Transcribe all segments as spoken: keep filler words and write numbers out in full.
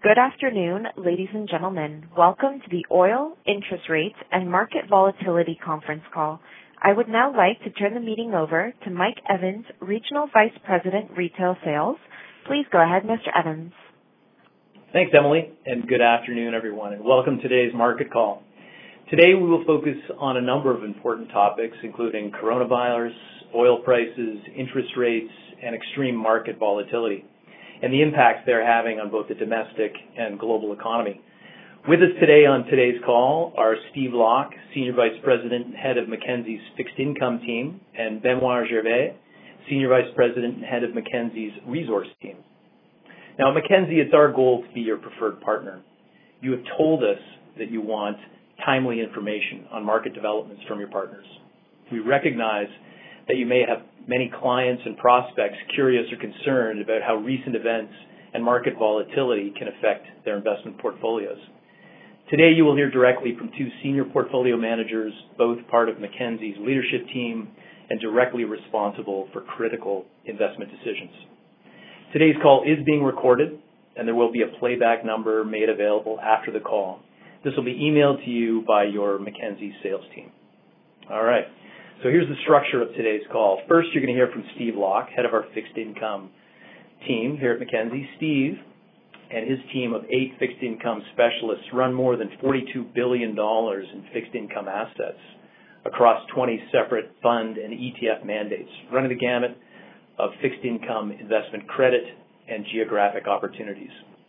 Good afternoon, ladies and gentlemen. Welcome to the Oil, Interest Rates, and Market Volatility conference call. I would now like to turn the meeting over to Mike Evans, Regional Vice President, Retail Sales. Please go ahead, Mister Evans. Thanks, Emily, and good afternoon, everyone, and welcome to today's market call. Today, we will focus on a number of important topics, including coronavirus, oil prices, interest rates, and extreme market volatility, and the impacts they're having on both the domestic and global economy. With us today on today's call are Steve Locke, Senior Vice President and Head of Mackenzie's Fixed Income Team, and Benoit Gervais, Senior Vice President and Head of Mackenzie's Resource Team. Now, at Mackenzie, it's our goal to be your preferred partner. You have told us that you want timely information on market developments from your partners. We recognize that you may have many clients and prospects curious or concerned about how recent events and market volatility can affect their investment portfolios. Today, you will hear directly from two senior portfolio managers, both part of Mackenzie's leadership team and directly responsible for critical investment decisions. Today's call is being recorded, and there will be a playback number made available after the call. This will be emailed to you by your Mackenzie sales team. All right. So here's the structure of today's call. First, you're going to hear from Steve Locke, head of our fixed income team here at Mackenzie. Steve and his team of eight fixed income specialists run more than forty-two billion dollars in fixed income assets across twenty separate fund and E T F mandates, running the gamut of fixed income investment credit and geographic opportunities.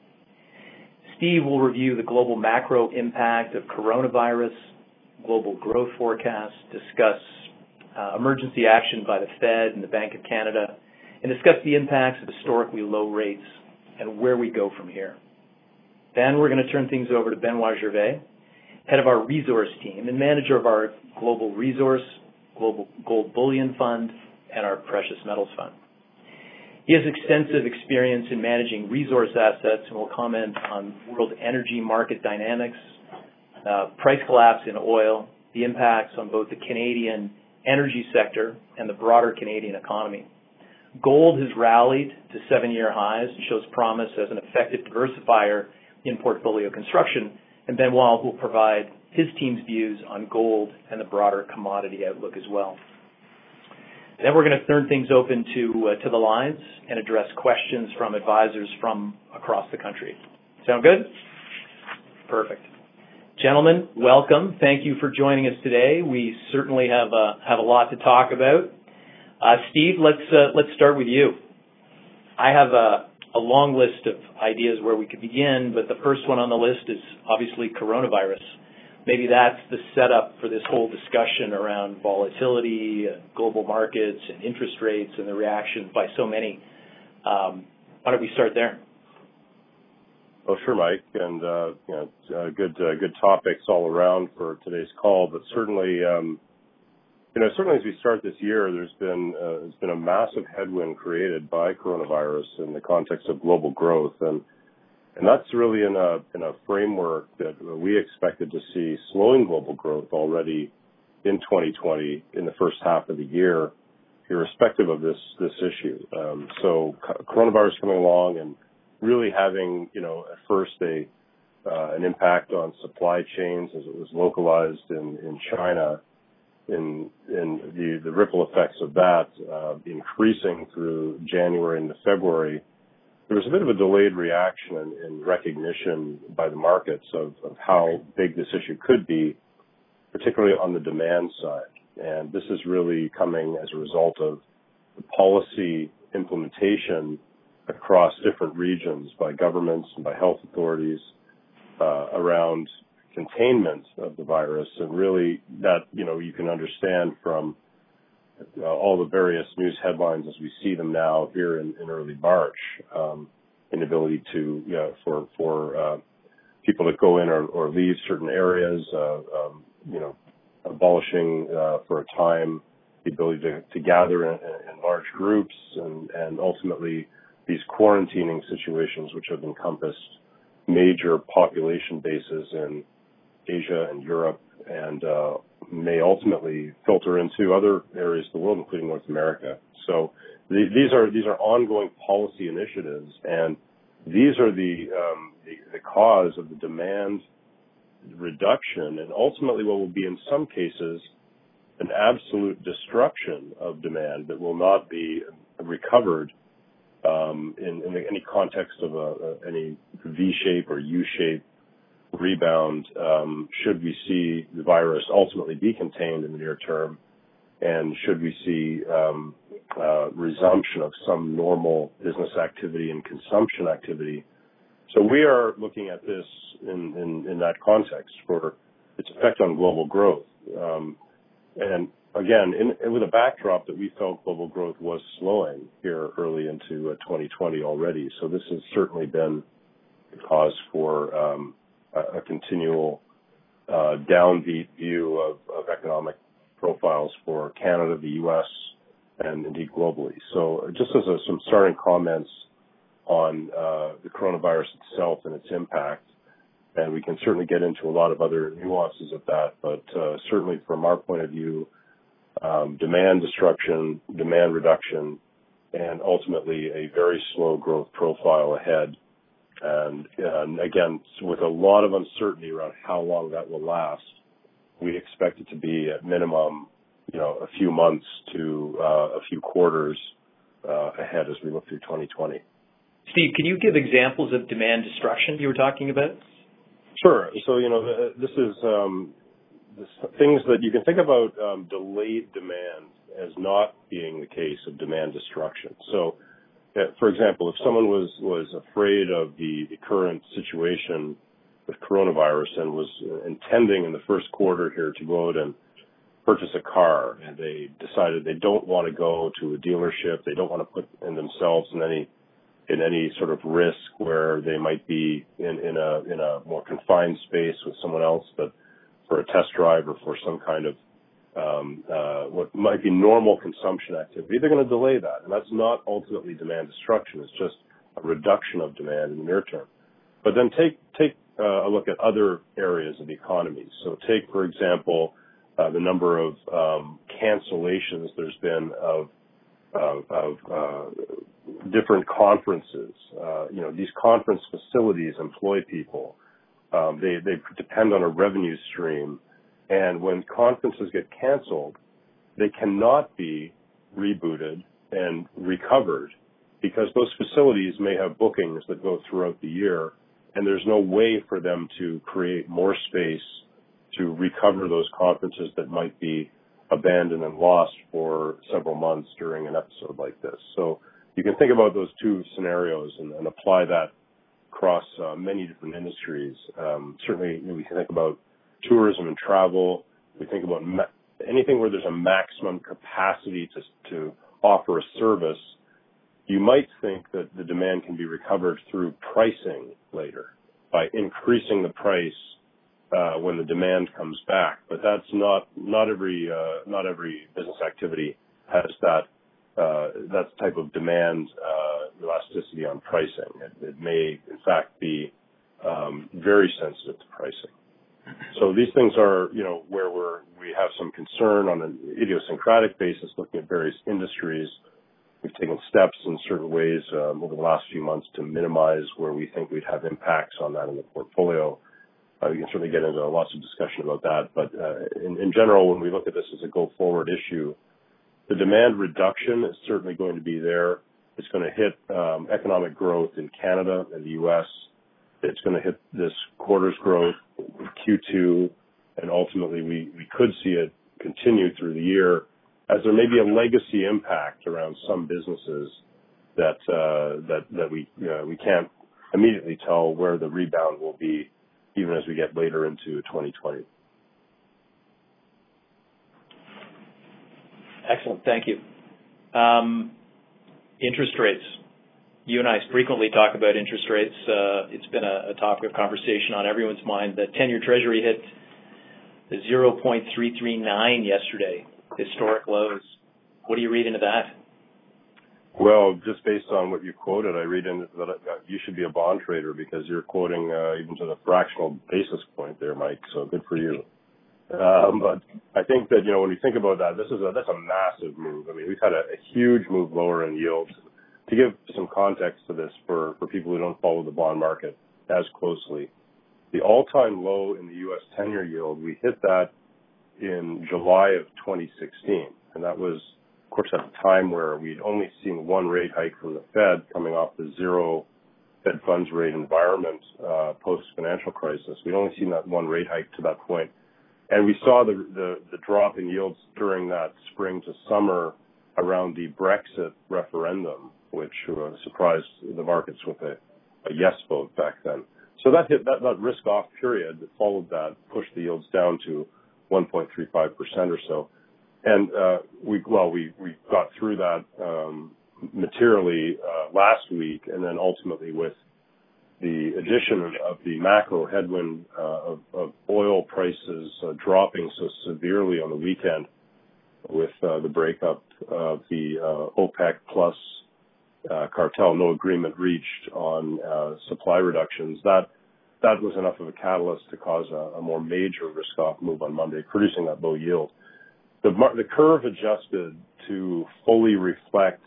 Steve will review the global macro impact of coronavirus, global growth forecasts, discuss Uh, emergency action by the Fed and the Bank of Canada, and discuss the impacts of historically low rates and where we go from here. Then we're going to turn things over to Benoit Gervais, head of our resource team and manager of our Global Resource, Global Gold Bullion Fund, and our Precious Metals Fund. He has extensive experience in managing resource assets and will comment on world energy market dynamics, uh, price collapse in oil, the impacts on both the Canadian energy sector and the broader Canadian economy. Gold has rallied to seven-year highs and shows promise as an effective diversifier in portfolio construction, and Benoit will provide his team's views on gold and the broader commodity outlook as well. Then we're going to turn things open to uh, to the lines and address questions from advisors from across the country. Sound good? Perfect. Gentlemen, welcome. Thank you for joining us today. We certainly have uh, have a lot to talk about. Uh, Steve, let's uh, let's start with you. I have a, a long list of ideas where we could begin, but the first one on the list is obviously coronavirus. Maybe that's the setup for this whole discussion around volatility, uh, global markets, and interest rates, and the reaction by so many. Um, why don't we start there? Oh, sure, Mike, and uh, you know, uh, good uh, good topics all around for today's call. But certainly, um, you know, certainly as we start this year, there's been uh, there's been a massive headwind created by coronavirus in the context of global growth, and and that's really in a in a framework that we expected to see slowing global growth already in twenty twenty in the first half of the year, irrespective of this this issue. Um, so coronavirus coming along and really having, you know, at first a uh, an impact on supply chains as it was localized in, in China, in in the, the ripple effects of that uh, increasing through January into February. There was a bit of a delayed reaction and, and recognition by the markets of, of how big this issue could be, particularly on the demand side. And this is really coming as a result of the policy implementation across different regions by governments and by health authorities uh, around containment of the virus. And really that, you know, you can understand from uh, all the various news headlines as we see them now here in, in early March, um, inability to, you know, for, for uh, people to go in or, or leave certain areas, uh, um, you know, abolishing uh, for a time the ability to, to gather in, in large groups and, and ultimately these quarantining situations which have encompassed major population bases in Asia and Europe and uh, may ultimately filter into other areas of the world, including North America. So the, these are these are ongoing policy initiatives, and these are the um, the, the cause of the demand reduction, and ultimately what will be in some cases an absolute destruction of demand that will not be recovered um, in, in any context of a, a, any V-shape or U-shape rebound, um, should we see the virus ultimately be contained in the near term, and should we see um, uh, resumption of some normal business activity and consumption activity. So we are looking at this in, in, in that context for its effect on global growth. Um, and again, in, with a backdrop that we felt global growth was slowing here early into uh, twenty twenty already. So this has certainly been a cause for um, a, a continual uh, downbeat view of, of economic profiles for Canada, the U S, and indeed globally. So just as a, some starting comments on uh, the coronavirus itself and its impact, and we can certainly get into a lot of other nuances of that, but uh, certainly from our point of view, um, demand destruction, demand reduction, and ultimately a very slow growth profile ahead. And, and again, with a lot of uncertainty around how long that will last, we expect it to be at minimum, you know, a few months to uh, a few quarters uh, ahead as we look through twenty twenty. Steve, can you give examples of demand destruction you were talking about? Sure. So, you know, this is um, this, things that you can think about um, delayed demand as not being the case of demand destruction. So, uh, for example, if someone was, was afraid of the, the current situation with coronavirus and was intending in the first quarter here to go out and purchase a car, and they decided they don't want to go to a dealership, they don't want to put in themselves in any in any sort of risk where they might be in, in a in a more confined space with someone else, but for a test drive or for some kind of um, uh, what might be normal consumption activity, they're going to delay that. And that's not ultimately demand destruction. It's just a reduction of demand in the near term. But then take take uh, a look at other areas of the economy. So take, for example, uh, the number of um, cancellations there's been of of, of uh, different conferences. Uh, you know, these conference facilities employ people. Um, they, they depend on a revenue stream. And when conferences get canceled, they cannot be rebooted and recovered because those facilities may have bookings that go throughout the year, and there's no way for them to create more space to recover those conferences that might be abandoned and lost for several months during an episode like this. So you can think about those two scenarios and, and apply that across uh, many different industries. Um, certainly, you know, we can think about tourism and travel. We think about ma- anything where there's a maximum capacity to, to offer a service. You might think that the demand can be recovered through pricing later by increasing the price Uh, when the demand comes back, but that's not not every uh, not every business activity has that uh, that type of demand uh, elasticity on pricing. It, it may, in fact, be um, very sensitive to pricing. So these things are, you know, where we're we have some concern on an idiosyncratic basis, looking at various industries. We've taken steps in certain ways um, over the last few months to minimize where we think we'd have impacts on that in the portfolio. Uh, we can certainly get into lots of discussion about that, but uh, in, in general, when we look at this as a go-forward issue, the demand reduction is certainly going to be there. It's going to hit um, economic growth in Canada and the U S. It's going to hit this quarter's growth, Q two, and ultimately we, we could see it continue through the year as there may be a legacy impact around some businesses that uh, that that we uh, we can't immediately tell where the rebound will be, even as we get later into twenty twenty. Excellent. Thank you. Um, interest rates. You and I frequently talk about interest rates. Uh, it's been a, a topic of conversation on everyone's mind. The ten-year Treasury hit the zero point three three nine yesterday, historic lows. What do you read into that? Well, just based on what you quoted, I read in that you should be a bond trader because you're quoting uh, even to the fractional basis point there, Mike. So good for you. Um, but I think that, you know, when we think about that, this is a, that's a massive move. I mean, we've had a, a huge move lower in yields. To give some context to this for, for people who don't follow the bond market, as closely. The all-time low in the U S ten-year yield, we hit that in July of twenty sixteen. And that was, of course, at a time where we'd only seen one rate hike from the Fed coming off the zero Fed funds rate environment uh, post-financial crisis. We'd only seen that one rate hike to that point. And we saw the, the, the drop in yields during that spring to summer around the Brexit referendum, which uh, surprised the markets with a, a yes vote back then. So that hit that, that risk-off period that followed that pushed the yields down to one point three five percent or so. And uh, we, well, we, we got through that um, materially uh, last week, and then ultimately with the addition of the macro headwind uh, of, of oil prices uh, dropping so severely on the weekend with uh, the breakup of the uh, OPEC plus uh, cartel, no agreement reached on uh, supply reductions. That that was enough of a catalyst to cause a, a more major risk-off move on Monday, producing that low yield. The, the curve adjusted to fully reflect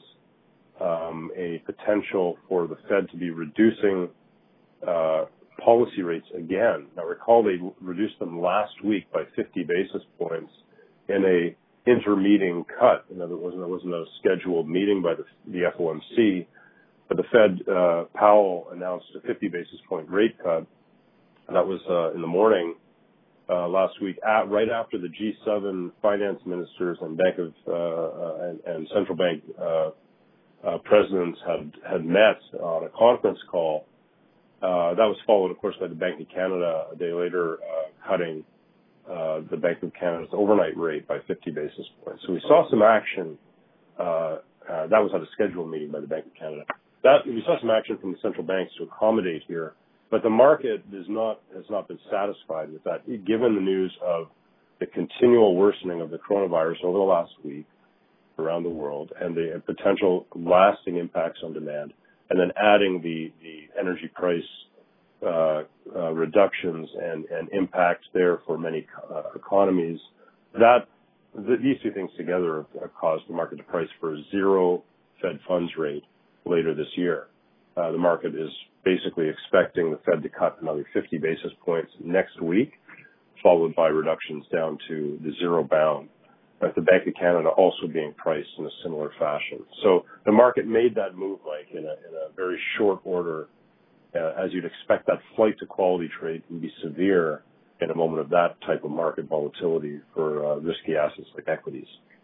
um, a potential for the Fed to be reducing uh, policy rates again. Now, recall they reduced them last week by fifty basis points in a intermeeting cut. In other words, there wasn't a scheduled meeting by the, the F O M C, but the Fed, uh, Powell announced a fifty basis point rate cut. That was uh, in the morning uh, last week, at, right after the G seven finance ministers and Bank of uh, and, and central bank uh, uh, presidents had had met on a conference call. Uh, that was followed, of course, by the Bank of Canada a day later uh, cutting uh, the Bank of Canada's overnight rate by fifty basis points. So we saw some action. Uh, uh, that was at a scheduled meeting by the Bank of Canada. That we saw some action from the central banks to accommodate here. But the market does not, has not been satisfied with that, given the news of the continual worsening of the coronavirus over the last week around the world and the potential lasting impacts on demand, and then adding the, the energy price uh, uh, reductions and, and impacts there for many uh, economies. That the, these two things together have, have caused the market to price for a zero Fed funds rate later this year. Uh, the market is basically expecting the Fed to cut another fifty basis points next week, followed by reductions down to the zero bound, with the Bank of Canada also being priced in a similar fashion. So the market made that move, Mike, in a, in a very short order, uh, as you'd expect that flight to quality trade can be severe in a moment of that type of market volatility for uh, risky assets like equities.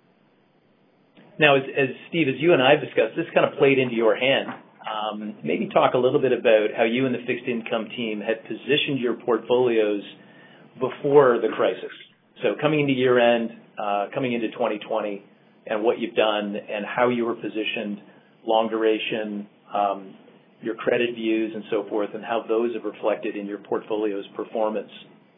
Now, as, as Steve, as you and I have discussed, this kind of played into your hand. Um, maybe talk a little bit about how you and the fixed income team had positioned your portfolios before the crisis. So coming into year end, uh, coming into twenty twenty, and what you've done and how you were positioned, long duration, um, your credit views and so forth, and how those have reflected in your portfolio's performance.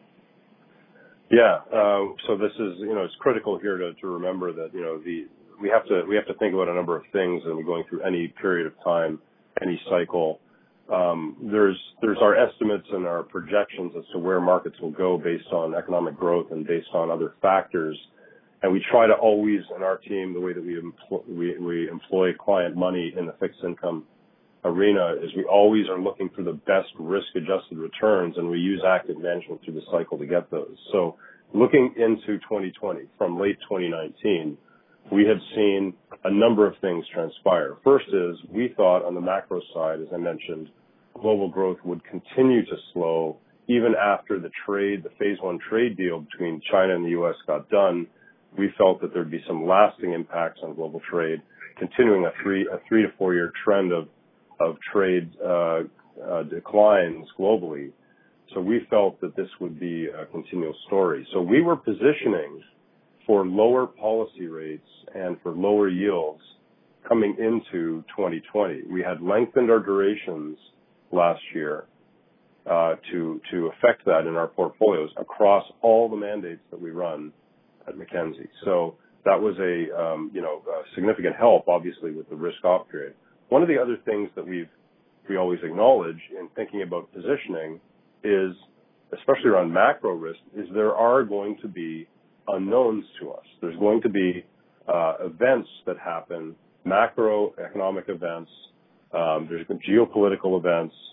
Yeah. Uh, so this is, you know, it's critical here to, to remember that, you know, the, we have to, we have to think about a number of things and we're going through any period of time, any cycle. Um, there's, there's our estimates and our projections as to where markets will go based on economic growth and based on other factors. And we try to always, in our team, the way that we employ, we, we employ client money in the fixed income arena is we always are looking for the best risk-adjusted returns, and we use active management through the cycle to get those. So looking into twenty twenty, from late twenty nineteen, we have seen a number of things transpire. First is we thought on the macro side, as I mentioned, global growth would continue to slow even after the trade, the phase one trade deal between China and the U S got done. We felt that there'd be some lasting impacts on global trade, continuing a three, a three to four year trend of, of trade, uh, uh, declines globally. So we felt that this would be a continual story. So we were positioning for lower policy rates and for lower yields coming into twenty twenty. We had lengthened our durations last year uh, to to affect that in our portfolios across all the mandates that we run at Mackenzie. So that was a um, you know a significant help, obviously, with the risk-off period. One of the other things that we've we always acknowledge in thinking about positioning is, especially around macro risk, is there are going to be unknowns to us. There's going to be uh, events that happen, macroeconomic events. Um, there's been geopolitical events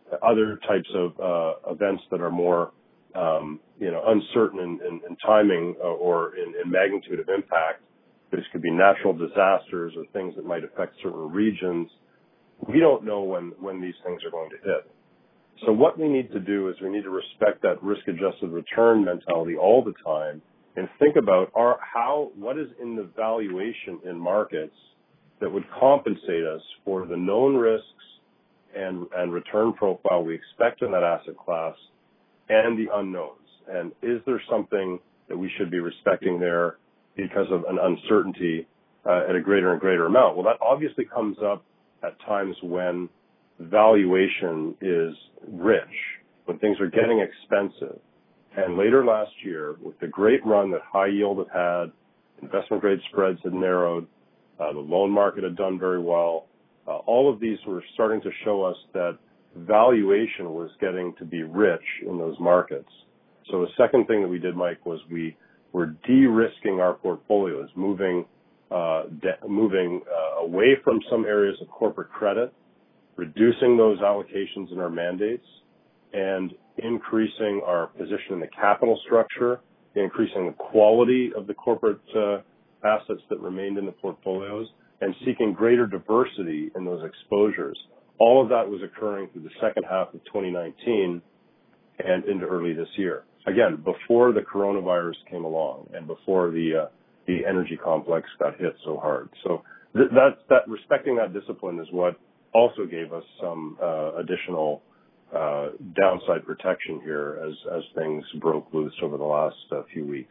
other types of uh, events that are more, um, you know, uncertain in, in, in timing or in, in magnitude of impact. This could be natural disasters or things that might affect certain regions. We don't know when, when these things are going to hit. So what we need to do is we need to respect that risk-adjusted return mentality all the time and think about our, how, what is in the valuation in markets that would compensate us for the known risks and, and return profile we expect in that asset class and the unknowns. And is there something that we should be respecting there because of an uncertainty uh, at a greater and greater amount? Well, that obviously comes up at times when valuation is rich, when things are getting expensive. And later last year, with the great run that high yield had had, investment grade spreads had narrowed, uh, the loan market had done very well, uh, all of these were starting to show us that valuation was getting to be rich in those markets. So the second thing that we did, Mike, was we were de-risking our portfolios, moving uh, de- moving uh, away from some areas of corporate credit, reducing those allocations in our mandates, and increasing our position in the capital structure, increasing the quality of the corporate uh, assets that remained in the portfolios, and seeking greater diversity in those exposures. All of that was occurring through the second half of twenty nineteen and into early this year. Again, before the coronavirus came along and before the uh, the energy complex got hit so hard. So th- that that respecting that discipline is what also gave us some uh, additional uh, downside protection here as as things broke loose over the last uh, few weeks.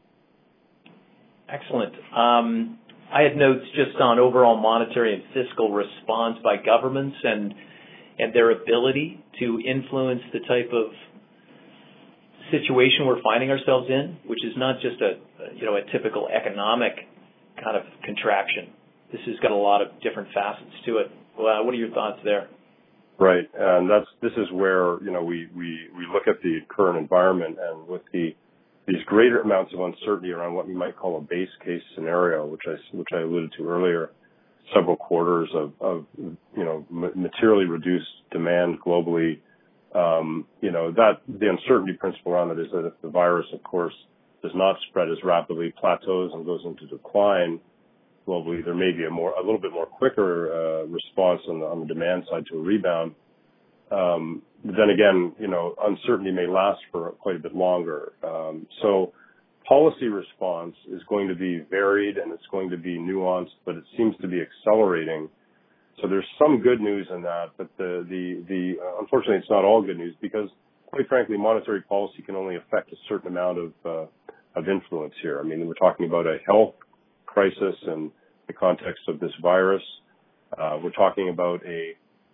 Excellent. Um, I had notes just on overall monetary and fiscal response by governments and and their ability to influence the type of situation we're finding ourselves in, which is not just a you know a typical economic kind of contraction. This has got a lot of different facets to it. Well, what are your thoughts there? Right, and that's this is where you know we we we look at the current environment, and with the these greater amounts of uncertainty around what we might call a base case scenario, which I which I alluded to earlier, several quarters of of you know materially reduced demand globally. Um, you know, that the uncertainty principle around it is that if the virus, of course, does not spread as rapidly, plateaus and goes into decline globally, there may be a more, a little bit more quicker uh, response on the, on the demand side to a rebound. Um, but then again, you know, uncertainty may last for quite a bit longer. Um, so policy response is going to be varied and it's going to be nuanced, but it seems to be accelerating. So there's some good news in that, but the, the, the, uh, unfortunately it's not all good news because quite frankly, monetary policy can only affect a certain amount of, uh, of influence here. I mean, we're talking about a health crisis in the context of this virus. Uh, we're talking about a,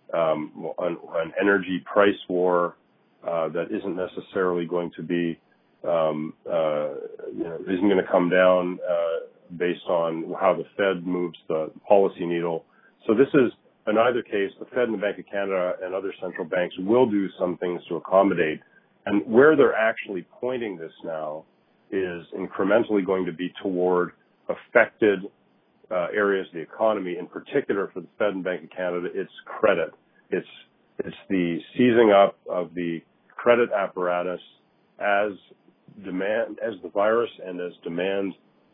um, an, an energy price war, uh, that isn't necessarily going to be, um, uh, you know, isn't going to come down, uh, based on how the Fed moves the policy needle. So this is, in either case, the Fed and the Bank of Canada and other central banks will do some things to accommodate. And where they're actually pointing this now is incrementally going to be toward affected uh, areas of the economy. In particular, for the Fed and Bank of Canada, it's credit. It's it's the seizing up of the credit apparatus as demand, as the virus and as demand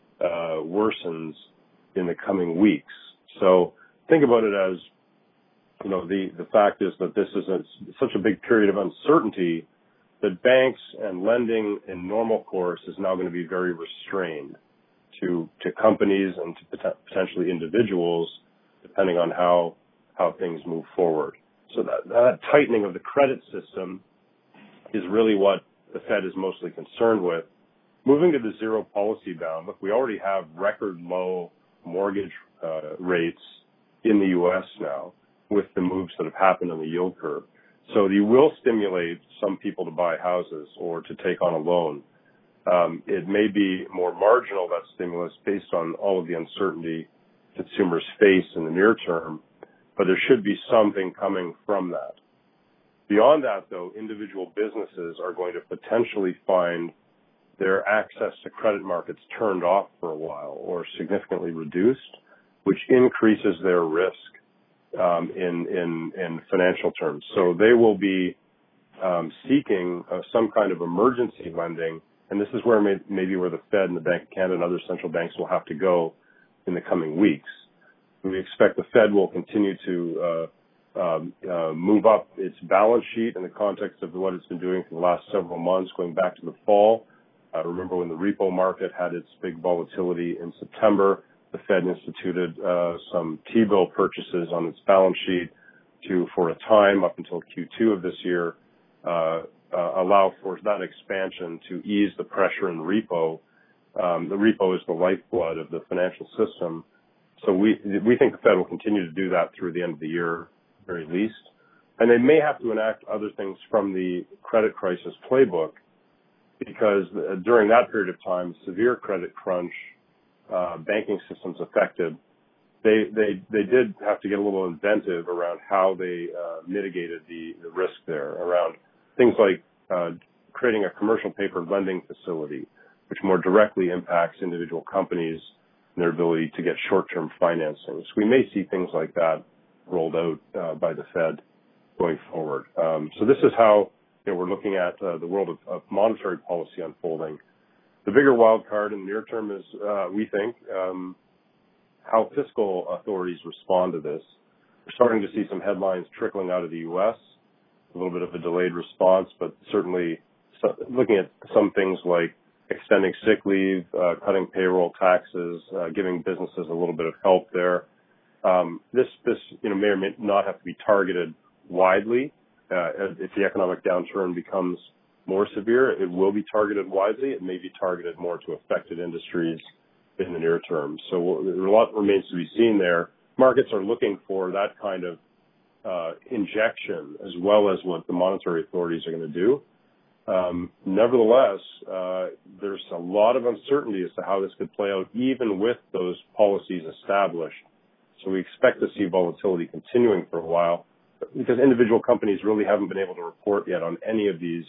uh, worsens in the coming weeks. So think about it as, you know, the, the fact is that this is a, such a big period of uncertainty that banks and lending in normal course is now going to be very restrained to, to companies and to pot- potentially individuals, depending on how, how things move forward. So that, that tightening of the credit system is really what the Fed is mostly concerned with. Moving to the zero policy bound, look, we already have record low mortgage uh, rates in the U S now with the moves that have happened on the yield curve. So you will stimulate some people to buy houses or to take on a loan. Um, it may be more marginal, that stimulus, based on all of the uncertainty consumers face in the near term, but there should be something coming from that. Beyond that, though, individual businesses are going to potentially find their access to credit markets turned off for a while or significantly reduced, which increases their risk um, in, in, in financial terms. So they will be um, seeking uh, some kind of emergency lending, and this is where may, maybe where the Fed and the Bank of Canada and other central banks will have to go in the coming weeks. We expect the Fed will continue to uh, um, uh, move up its balance sheet in the context of what it's been doing for the last several months, going back to the fall. Uh, remember when the repo market had its big volatility in September, the Fed instituted uh, some T-bill purchases on its balance sheet to, for a time up until Q two of this year, uh, uh, allow for that expansion to ease the pressure in the repo. Um, the repo is the lifeblood of the financial system. So we we think the Fed will continue to do that through the end of the year, very least. And they may have to enact other things from the credit crisis playbook, because during that period of time, severe credit crunch, uh, banking systems affected, they, they, they did have to get a little inventive around how they uh, mitigated the, the risk there, around things like uh, creating a commercial paper lending facility, which more directly impacts individual companies and their ability to get short-term financing. So we may see things like that rolled out uh, by the Fed going forward. Um, so this is how you know, we're looking at uh, the world of, of monetary policy unfolding. The bigger wild card in the near term is, uh, we think, um, how fiscal authorities respond to this. We're starting to see some headlines trickling out of the U S, a little bit of a delayed response, but certainly so, looking at some things like extending sick leave, uh, cutting payroll taxes, uh, giving businesses a little bit of help there. Um, this, this, you know, may or may not have to be targeted widely. Uh, if the economic downturn becomes more severe, it will be targeted widely. It may be targeted more to affected industries in the near term. So a lot remains to be seen there. Markets are looking for that kind of uh, injection as well as what the monetary authorities are going to do. Um, nevertheless, uh, there's a lot of uncertainty as to how this could play out, even with those policies established. So we expect to see volatility continuing for a while, because individual companies really haven't been able to report yet on any of these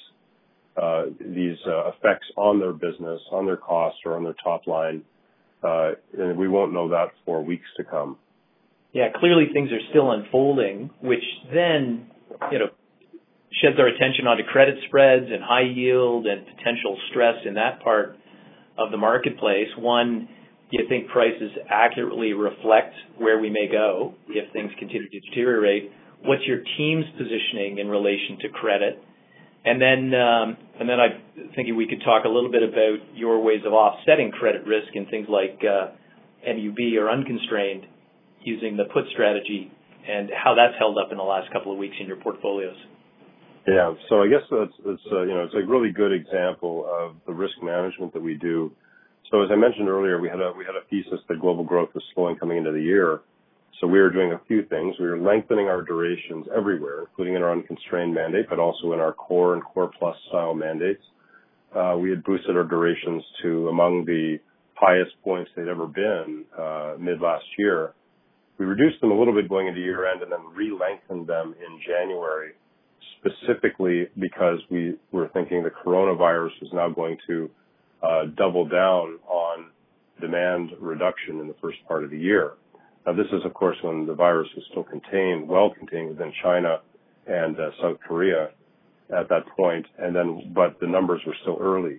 uh, these uh, effects on their business, on their costs, or on their top line, uh, and we won't know that for weeks to come. Yeah, clearly things are still unfolding, which then, you know, sheds our attention onto credit spreads and high yield and potential stress in that part of the marketplace. One, do you think prices accurately reflect where we may go if things continue to deteriorate? What's your team's positioning in relation to credit? And then, um, and then I'm thinking we could talk a little bit about your ways of offsetting credit risk in things like uh, M U B or unconstrained, using the put strategy, and how that's held up in the last couple of weeks in your portfolios. Yeah, so I guess that's, that's uh, you know, it's a really good example of the risk management that we do. So as I mentioned earlier, we had a we had a thesis that global growth was slowing coming into the year. So we were doing a few things. We were lengthening our durations everywhere, including in our unconstrained mandate, but also in our core and core plus style mandates. Uh, we had boosted our durations to among the highest points they'd ever been uh, mid last year. We reduced them a little bit going into year end and then re-lengthened them in January, specifically because we were thinking the coronavirus was now going to uh, double down on demand reduction in the first part of the year. Now, this is, of course, when the virus was still contained, well contained within China and uh, South Korea at that point, and then, but the numbers were still early.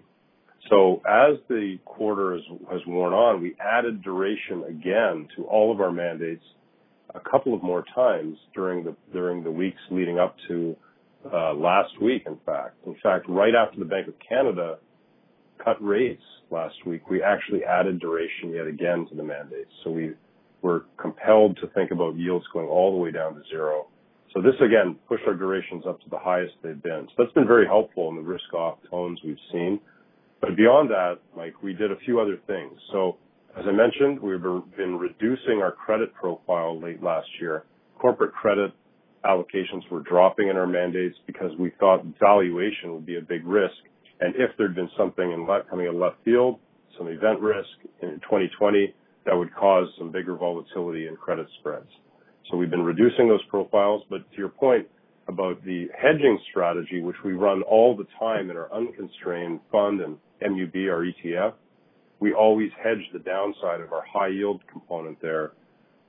So as the quarter has, has worn on, we added duration again to all of our mandates a couple of more times during the during the weeks leading up to uh, last week. In fact, in fact, right after the Bank of Canada cut rates last week, we actually added duration yet again to the mandates. So we were compelled to think about yields going all the way down to zero. So this again pushed our durations up to the highest they've been. So that's been very helpful in the risk-off tones we've seen. But beyond that, Mike, we did a few other things. So as I mentioned, we've been reducing our credit profile late last year. Corporate credit allocations were dropping in our mandates because we thought valuation would be a big risk. And if there'd been something in left, coming in left field, some event risk in twenty twenty, that would cause some bigger volatility in credit spreads. So we've been reducing those profiles. But to your point about the hedging strategy, which we run all the time in our unconstrained fund and M U B, our E T F, we always hedge the downside of our high yield component there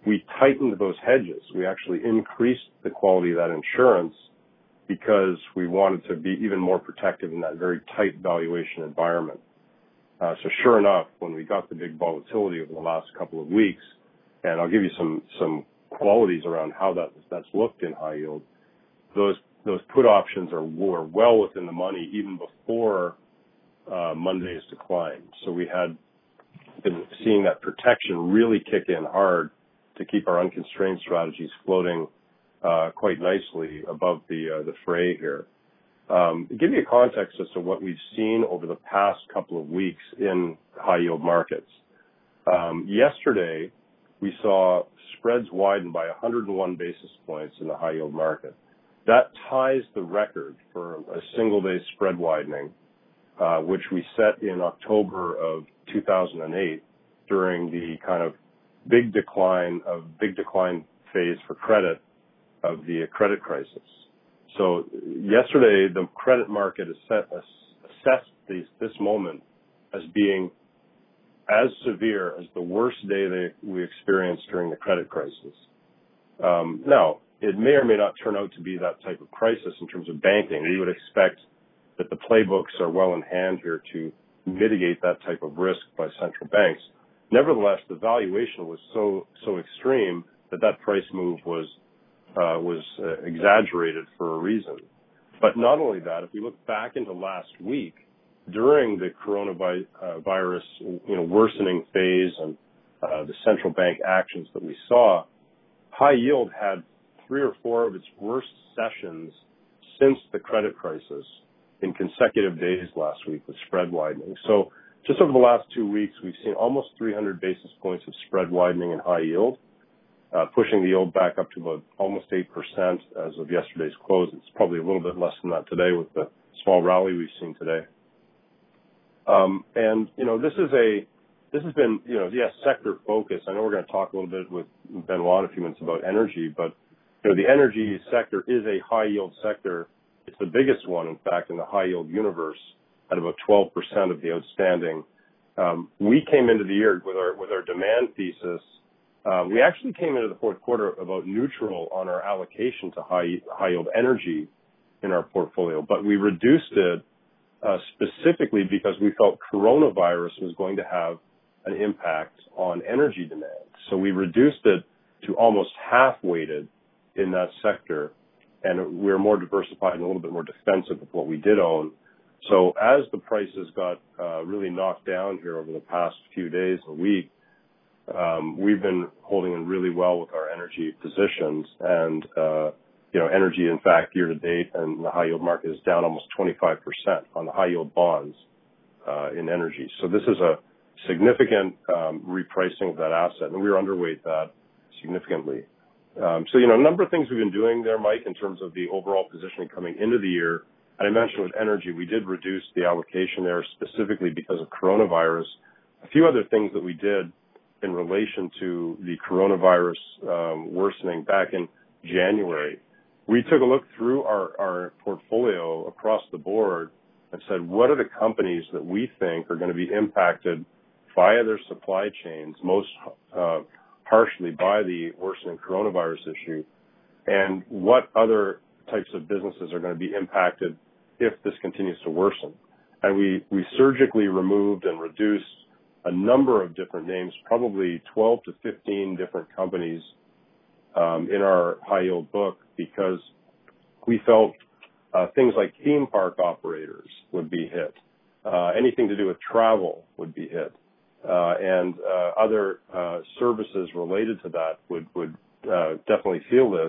we tightened those hedges. We actually increased the quality of that insurance because we wanted to be even more protective in that very tight valuation environment. Uh, so sure enough, when we got the big volatility over the last couple of weeks, and I'll give you some, some qualities around how that, that's looked in high yield, those, those put options are, were well within the money even before, uh, Monday's decline. So we had been seeing that protection really kick in hard to keep our unconstrained strategies floating, uh, quite nicely above the, uh, the fray here. Um, to give you a context as to what we've seen over the past couple of weeks in high yield markets. Um, yesterday, we saw spreads widen by one hundred one basis points in the high yield market. That ties the record for a single day spread widening, uh, which we set in October of two thousand eight during the kind of big decline of big decline phase for credit of the credit crisis. So yesterday, the credit market assessed these, this moment as being as severe as the worst day that we experienced during the credit crisis. Um, now, it may or may not turn out to be that type of crisis in terms of banking. We would expect that the playbooks are well in hand here to mitigate that type of risk by central banks. Nevertheless, the valuation was so so extreme that that price move was uh, was uh, exaggerated for a reason. But not only that, if we look back into last week, during the coronavirus, you know, worsening phase and uh, the central bank actions that we saw, high yield had three or four of its worst sessions since the credit crisis in consecutive days last week with spread widening. So just over the last two weeks, we've seen almost three hundred basis points of spread widening in high yield, uh, pushing the yield back up to about almost eight percent as of yesterday's close. It's probably a little bit less than that today with the small rally we've seen today. Um, and, you know, this is a, this has been, you know, yes, sector focus. I know we're going to talk a little bit with Benoit in a few minutes about energy, but, you know, the energy sector is a high yield sector. It's the biggest one, in fact, in the high yield universe at about twelve percent of the outstanding. Um, we came into the year with our, with our demand thesis. Um, we actually came into the fourth quarter about neutral on our allocation to high, high yield energy in our portfolio, but we reduced it Uh, specifically because we felt coronavirus was going to have an impact on energy demand. So we reduced it to almost half weighted in that sector, and we're more diversified and a little bit more defensive with what we did own. So as the prices got uh, really knocked down here over the past few days, a week, um, we've been holding in really well with our energy positions, and uh, you know, energy, in fact, year to date, and the high yield market is down almost twenty-five percent on the high yield bonds uh, in energy. So this is a significant um, repricing of that asset, and we were underweight that significantly. Um, so, you know, a number of things we've been doing there, Mike, in terms of the overall positioning coming into the year. And I mentioned with energy, we did reduce the allocation there specifically because of coronavirus. A few other things that we did in relation to the coronavirus um, worsening back in January. We took a look through our, our portfolio across the board and said, what are the companies that we think are going to be impacted via their supply chains most uh, harshly by the worsening coronavirus issue, and what other types of businesses are going to be impacted if this continues to worsen. And we, we surgically removed and reduced a number of different names, probably twelve to fifteen different companies um, in our high yield book, because we felt uh, things like theme park operators would be hit, uh, anything to do with travel would be hit, uh, and uh, other uh, services related to that would would uh, definitely feel this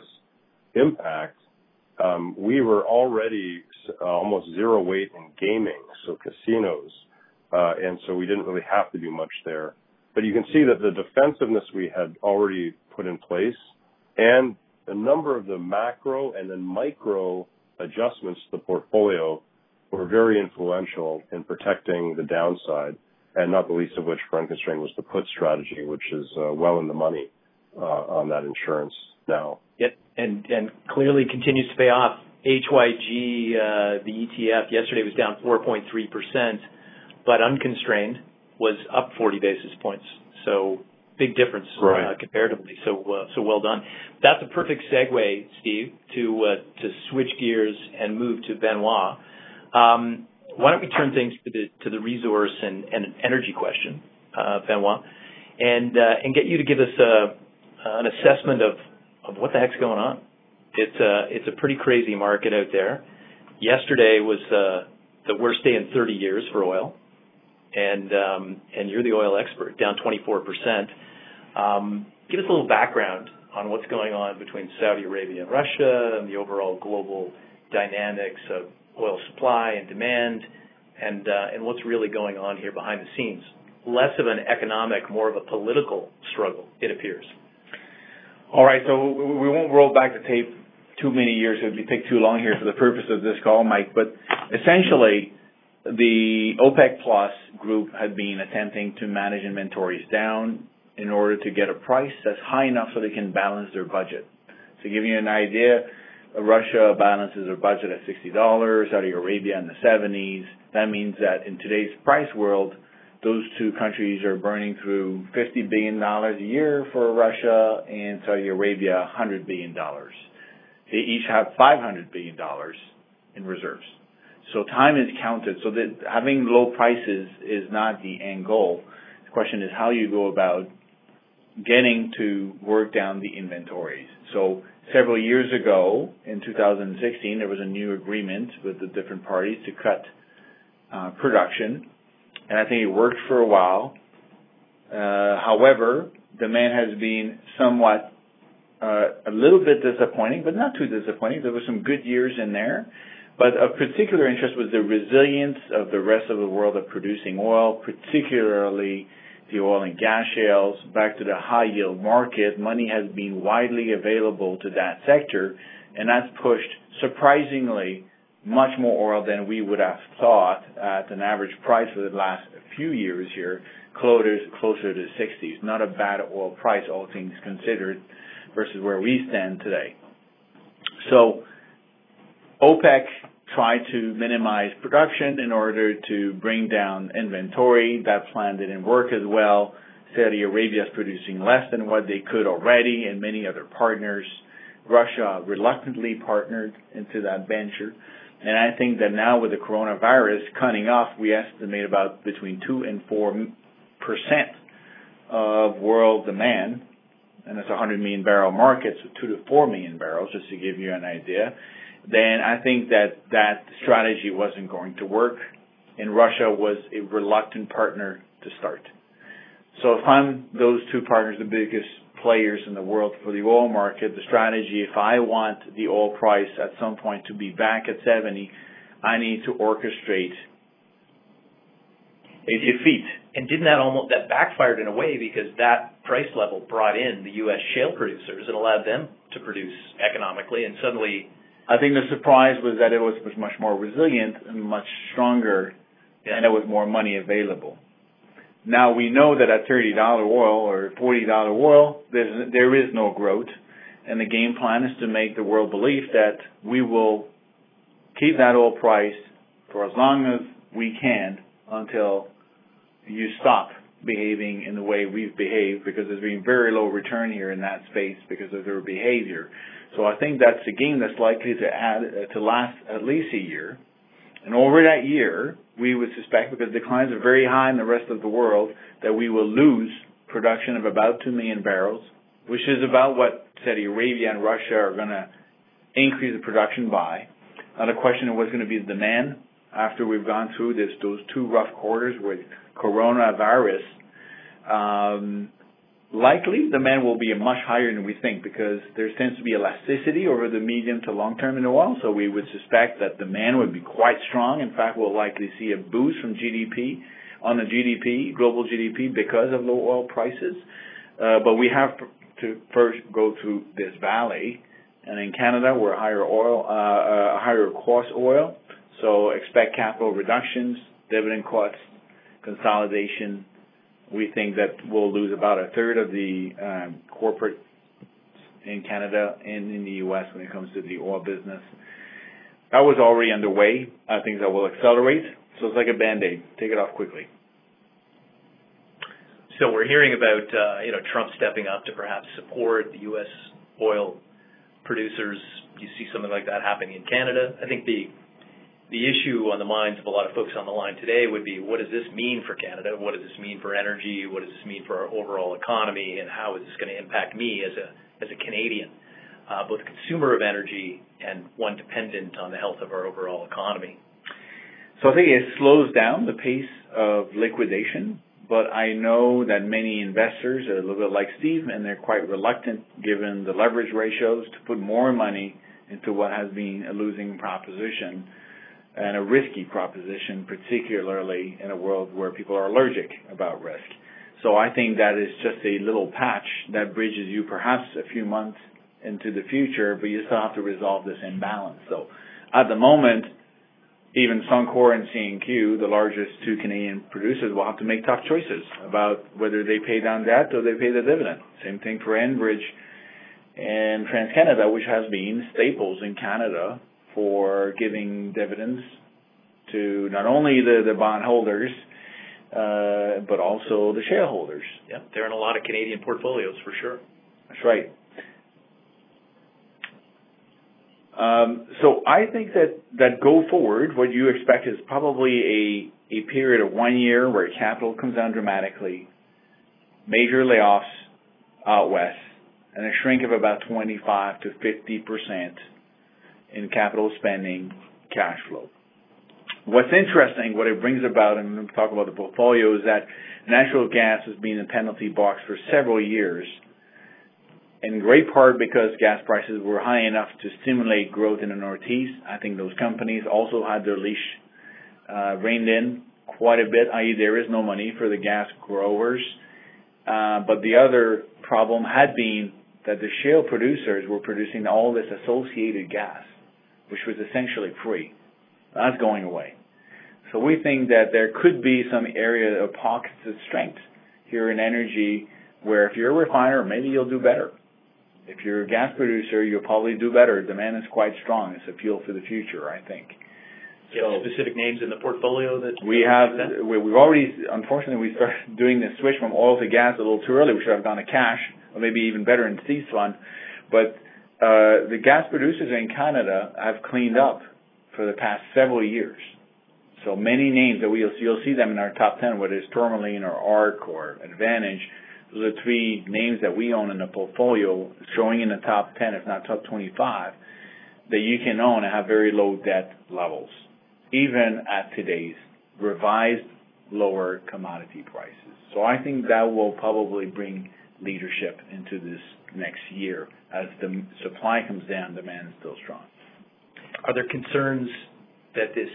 impact. Um, we were already uh, almost zero weight in gaming, so casinos, uh, and so we didn't really have to do much there. But you can see that the defensiveness we had already put in place, and a number of the macro and then micro adjustments to the portfolio were very influential in protecting the downside, and not the least of which for unconstrained was the put strategy, which is uh, well in the money uh, on that insurance now. Yep, and, and clearly continues to pay off. H Y G, uh, the E T F, yesterday was down four point three percent, but unconstrained was up forty basis points. So big difference right. uh, comparatively. So uh, so well done. That's a perfect segue, Steve, to uh, to switch gears and move to Benoit. Um, why don't we turn things to the to the resource and, and energy question, uh, Benoit, and uh, and get you to give us a, an assessment of, of what the heck's going on. It's a it's a pretty crazy market out there. Yesterday was uh, the worst day in thirty years for oil. And um, and you're the oil expert, down twenty-four percent. Um, give us a little background on what's going on between Saudi Arabia and Russia and the overall global dynamics of oil supply and demand, and uh, and what's really going on here behind the scenes. Less of an economic, more of a political struggle, it appears. All right, so we won't roll back the tape too many years. It would take too long here for the purpose of this call, Mike. But essentially, the OPEC Plus group had been attempting to manage inventories down in order to get a price that's high enough so they can balance their budget. To give you an idea, Russia balances their budget at sixty dollars, Saudi Arabia in the seventies. That means that in today's price world, those two countries are burning through fifty billion dollars a year for Russia and Saudi Arabia one hundred billion dollars. They each have five hundred billion dollars in reserves. So time is counted. So that having low prices is not the end goal. The question is how you go about getting to work down the inventories. So several years ago, in two thousand sixteen, there was a new agreement with the different parties to cut uh, production. And I think it worked for a while. Uh, however, demand has been somewhat uh, a little bit disappointing, but not too disappointing. There were some good years in there. But of particular interest was the resilience of the rest of the world of producing oil, particularly the oil and gas shales. Back to the high-yield market, money has been widely available to that sector, and that's pushed surprisingly much more oil than we would have thought at an average price for the last few years here, closer, closer to sixties. Not a bad oil price, all things considered, versus where we stand today. So OPEC tried to minimize production in order to bring down inventory. That plan didn't work as well. Saudi Arabia is producing less than what they could already, and many other partners. Russia reluctantly partnered into that venture. And I think that now with the coronavirus cutting off, we estimate about between two and four percent of world demand, and it's a one hundred million barrel market, so two to four million barrels, just to give you an idea. Then I think that that strategy wasn't going to work, and Russia was a reluctant partner to start. So if I'm those two partners, the biggest players in the world for the oil market, the strategy, if I want the oil price at some point to be back at seventy, I need to orchestrate a defeat. And didn't that almost, that backfired in a way because that price level brought in the U S shale producers and allowed them to produce economically, and suddenly I think the surprise was that it was, was much more resilient and much stronger, yeah. and there was more money available. Now we know that at thirty dollars oil or forty dollars oil, there's, there is no growth, and the game plan is to make the world believe that we will keep that oil price for as long as we can until you stop behaving in the way we've behaved, because there's been very low return here in that space because of their behavior. So I think that's a game that's likely to add uh, to last at least a year. And over that year, we would suspect, because declines are very high in the rest of the world, that we will lose production of about two million barrels, which is about what Saudi Arabia and Russia are going to increase the production by. Now the question is what's going to be the demand after we've gone through this, those two rough quarters with coronavirus. Um, Likely, demand will be much higher than we think, because there tends to be elasticity over the medium to long term in oil. So we would suspect that demand would be quite strong. In fact, we'll likely see a boost from G D P on the G D P, global G D P, because of low oil prices. Uh, but we have to first go through this valley. And in Canada, we're higher oil, uh, uh, higher cost oil. So expect capital reductions, dividend cuts, consolidation. We think that we'll lose about a third of the um, corporate in Canada and in the U S when it comes to the oil business. That was already underway. I think that will accelerate. So it's like a Band-Aid. Take it off quickly. So we're hearing about uh, you know Trump stepping up to perhaps support the U S oil producers. You see something like that happening in Canada. I think the the issue on the minds of a lot of folks on the line today would be, what does this mean for Canada? What does this mean for energy? What does this mean for our overall economy? And how is this going to impact me as a as a Canadian, uh, both consumer of energy and one dependent on the health of our overall economy? So I think it slows down the pace of liquidation, but I know that many investors are a little bit like Steve, and they're quite reluctant, given the leverage ratios, to put more money into what has been a losing proposition and a risky proposition, particularly in a world where people are allergic about risk. So I think that is just a little patch that bridges you perhaps a few months into the future, but you still have to resolve this imbalance. So at the moment, even Suncor and C and Q, the largest two Canadian producers, will have to make tough choices about whether they pay down debt or they pay the dividend. Same thing for Enbridge and TransCanada, which has been staples in Canada for giving dividends to not only the, the bondholders, uh, but also the shareholders. Yeah, they're in a lot of Canadian portfolios for sure. That's right. Um, so I think that, that go forward, what you expect is probably a, a period of one year where capital comes down dramatically, major layoffs out west, and a shrink of about twenty-five to fifty percent in capital spending cash flow. What's interesting, what it brings about, and we'll talk about the portfolio, is that natural gas has been in the penalty box for several years, in great part because gas prices were high enough to stimulate growth in the Northeast. I think those companies also had their leash uh, reined in quite a bit, that is there is no money for the gas growers. Uh, but the other problem had been that the shale producers were producing all this associated gas, which was essentially free. That's going away. So we think that there could be some area of pockets of strength here in energy where if you're a refiner, maybe you'll do better. If you're a gas producer, you'll probably do better. Demand is quite strong. It's a fuel for the future, I think. Do you have specific names in the portfolio that we have? We, we've already, unfortunately, we started doing the switch from oil to gas a little too early. We should have gone to cash, or maybe even better in Steve's fund. But uh, the gas producers in Canada have cleaned up for the past several years. So many names that we'll see, you'll see them in our top ten, whether it's Tourmaline or ARC or Advantage. Those are three names that we own in the portfolio, showing in the top ten, if not top twenty-five, that you can own and have very low debt levels, even at today's revised lower commodity prices. So I think that will probably bring leadership into this next year. As the supply comes down, demand is still strong. Are there concerns that this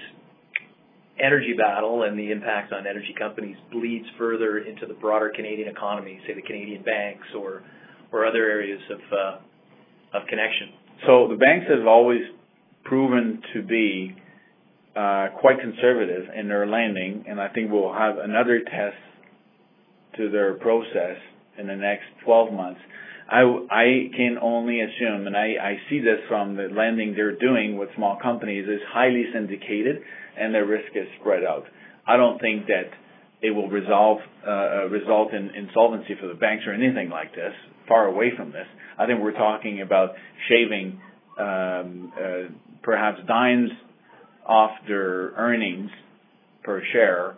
energy battle and the impact on energy companies bleeds further into the broader Canadian economy, say the Canadian banks or or other areas of uh, of connection? So the banks have always proven to be uh, quite conservative in their lending, and I think we'll have another test to their process in the next twelve months. I, I can only assume, and I, I see this from the lending they're doing with small companies, is highly syndicated and the risk is spread out. I don't think that it will resolve uh, result in insolvency for the banks or anything like this, far away from this. I think we're talking about shaving um, uh, perhaps dimes off their earnings per share,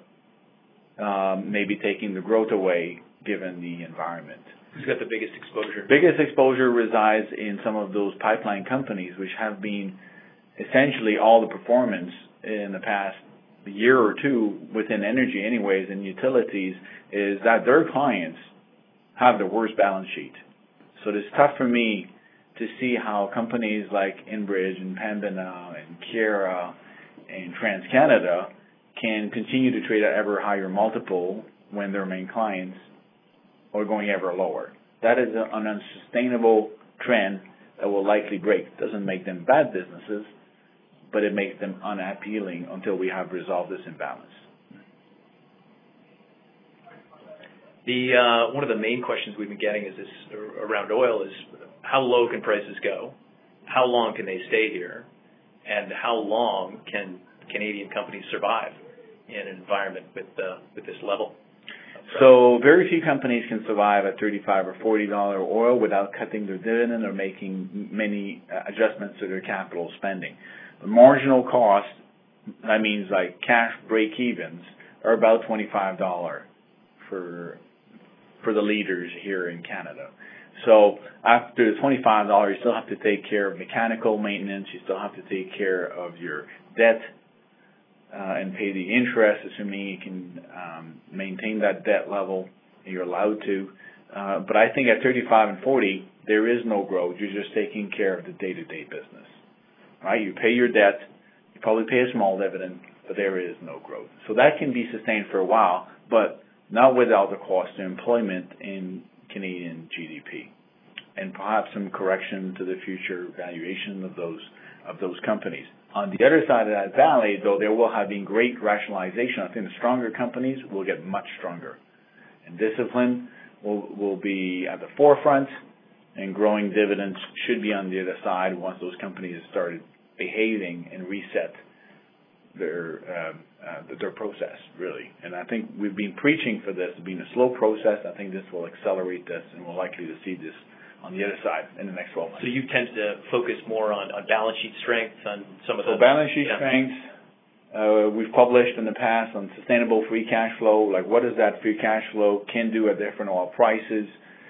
um, maybe taking the growth away given the environment. Who's got the biggest exposure? Biggest exposure resides in some of those pipeline companies, which have been essentially all the performance in the past year or two within energy anyways and utilities is that their clients have the worst balance sheet. So it's tough for me to see how companies like Enbridge and Pembina and Keyera and TransCanada can continue to trade at ever higher multiple when their main clients are going ever lower. That is an unsustainable trend that will likely break. Doesn't make them bad businesses, but it makes them unappealing until we have resolved this imbalance. The uh, one of the main questions we've been getting is this around oil is how low can prices go? How long can they stay here? And how long can Canadian companies survive in an environment with uh, with this level So very few companies can survive at thirty-five or forty dollar oil without cutting their dividend or making many uh, adjustments to their capital spending. The marginal cost, that means like cash break-evens, are about twenty-five dollars for for the leaders here in Canada. So after the twenty-five dollars, you still have to take care of mechanical maintenance. You still have to take care of your debt uh, and pay the interest, assuming you can um, maintain that debt level. You're allowed to. Uh, but I think at thirty-five and forty, there is no growth. You're just taking care of the day-to-day business, right? You pay your debt. You probably pay a small dividend, but there is no growth. So that can be sustained for a while, but not without the cost of employment in Canadian G D P, and perhaps some correction to the future valuation of those of those companies. On the other side of that valley, though, there will have been great rationalization. I think the stronger companies will get much stronger, and discipline will will be at the forefront, and growing dividends should be on the other side once those companies have started behaving and reset their uh, uh, their process, really. And I think we've been preaching for this being a slow process. I think this will accelerate this, and we're likely to see this on the other side in the next twelve months. So you tend to focus more on, on balance sheet strength, on some of the... So balance sheet yeah. strength, uh, we've published in the past on sustainable free cash flow, like what does that free cash flow can do at different oil prices.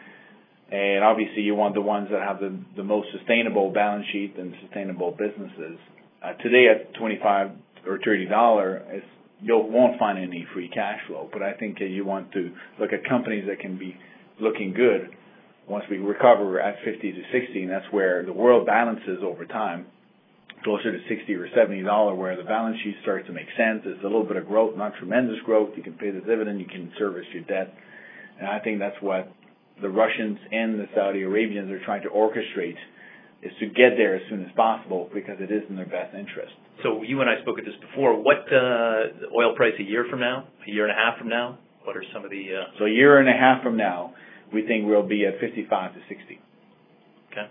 And obviously you want the ones that have the, the most sustainable balance sheet and sustainable businesses. Uh, today at twenty-five or thirty dollars, you won't find any free cash flow. But I think uh, you want to look at companies that can be looking good once we recover at fifty to sixty, and that's where the world balances over time, closer to sixty or seventy dollars, where the balance sheet starts to make sense. There's a little bit of growth, not tremendous growth. You can pay the dividend, you can service your debt. And I think that's what the Russians and the Saudi Arabians are trying to orchestrate, is to get there as soon as possible because it is in their best interest. So you and I spoke at this before. What uh, oil price a year from now, a year and a half from now? What are some of the... Uh... So a year and a half from now, we think we'll be at fifty-five to sixty. Okay.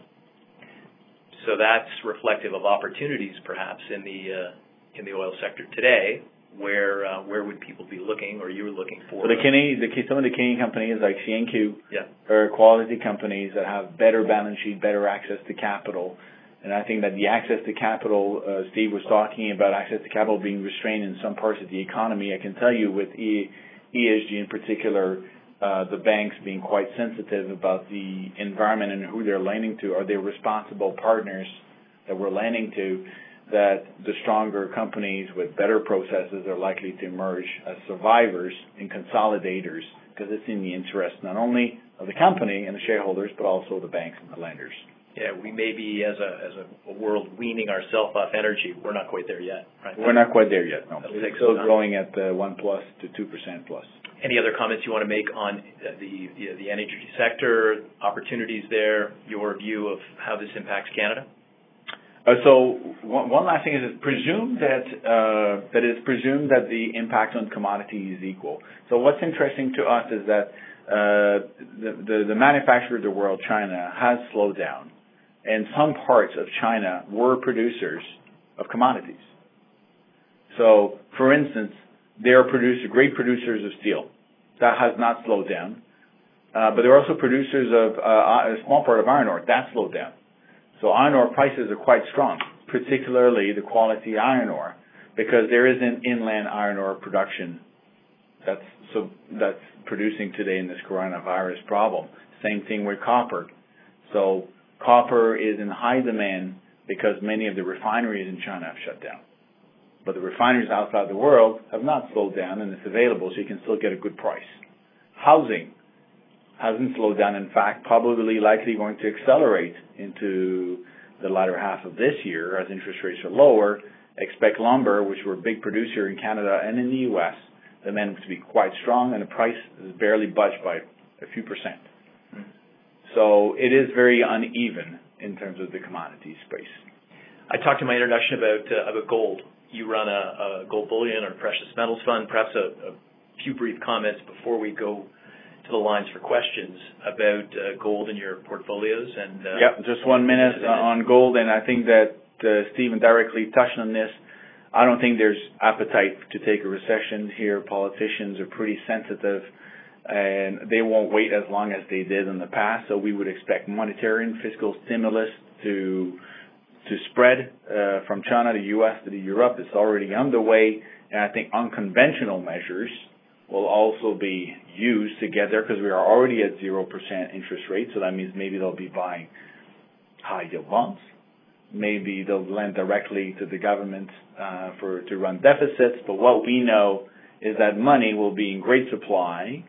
So that's reflective of opportunities, perhaps, in the uh, in the oil sector today. Where uh, where would people be looking, or you were looking for? So the Canadian, the, some of the Canadian companies like C N Q yeah. are quality companies that have better balance sheet, better access to capital. And I think that the access to capital, uh, Steve was talking about access to capital being restrained in some parts of the economy. I can tell you with e, ESG in particular, uh, the banks being quite sensitive about the environment and who they're lending to. Are they responsible partners that we're lending to? That the stronger companies with better processes are likely to emerge as survivors and consolidators, because it's in the interest not only of the company and the shareholders, but also the banks and the lenders. Yeah, we may be, as a as a world, weaning ourselves off energy. We're not quite there yet, right? We're not quite there yet, no. It's still growing at the one plus to two percent plus. Any other comments you want to make on the, the, the energy sector, opportunities there, your view of how this impacts Canada? Uh, so one, one last thing is it's presumed that uh, that it's presumed that the impact on commodities is equal. So what's interesting to us is that uh, the, the the manufacturer of the world, China, has slowed down, and some parts of China were producers of commodities. So, for instance, they are producer, great producers of steel. That has not slowed down, uh, but they're also producers of uh, a small part of iron ore. That slowed down. So iron ore prices are quite strong, particularly the quality iron ore, because there is an inland iron ore production that's so that's producing today in this coronavirus problem. Same thing with copper. So copper is in high demand because many of the refineries in China have shut down. But the refineries outside the world have not slowed down, and it's available, so you can still get a good price. Housing hasn't slowed down. In fact, probably likely going to accelerate into the latter half of this year as interest rates are lower. Expect lumber, which we're a big producer in Canada and in the U S, demand to be quite strong, and the price is barely budged by a few percent. Mm-hmm. So it is very uneven in terms of the commodity space. I talked in my introduction about uh, about gold. You run a, a gold bullion or precious metals fund. Perhaps a, a few brief comments before we go to the lines for questions about uh, gold in your portfolios. And uh, yeah, just one minute uh, on gold, and I think that uh, Stephen directly touched on this. I don't think there's appetite to take a recession here. Politicians are pretty sensitive and they won't wait as long as they did in the past. So we would expect monetary and fiscal stimulus to to spread uh, from China to U S to the Europe. It's already underway, and I think unconventional measures will also be used to get there because we are already at zero percent interest rate. So that means maybe they'll be buying high yield bonds. Maybe they'll lend directly to the government uh, for to run deficits. But what we know is that money will be in great supply